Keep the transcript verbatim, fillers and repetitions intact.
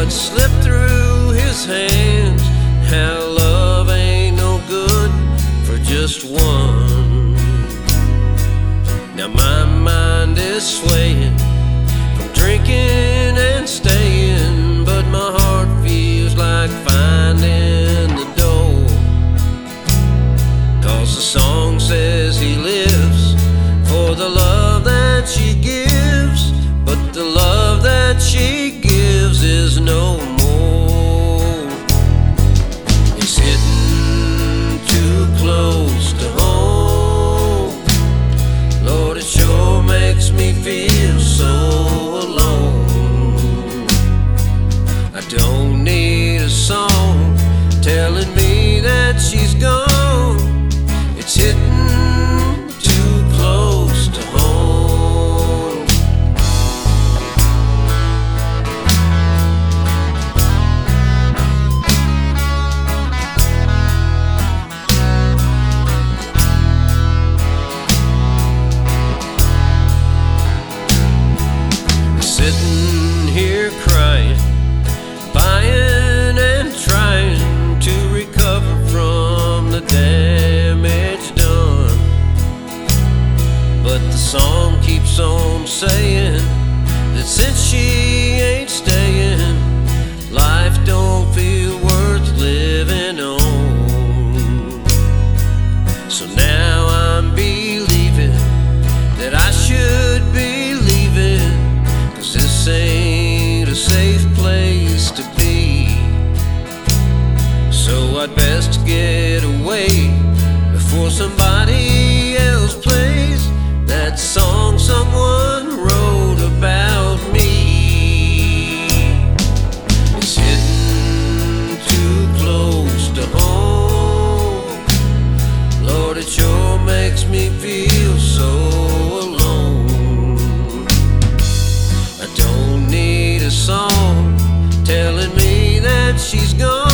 what slipped through his hands, how love ain't no good for just one. Now my mind is swaying from drinking and staying, but my heart feels like finding the door. 'Cause the song says he lives for the love that she gives, but the love that she gives is no more. It's hitting too close to home. Lord, it sure makes me feel so alone. I don't need a song telling me that she's gone. It's hitting too close to home. Sitting here crying, buying and trying to recover from the damage done. But the song keeps on saying that since she ain't staying, life don't feel worth living on. So now I'm believing that I should be leaving, 'cause this ain't a safe place to be. So I'd best get away before somebody else plays that song someone wrote about me. It's hitting too close to home. Lord, it sure makes me feel so alone. I don't need a song telling me that she's gone.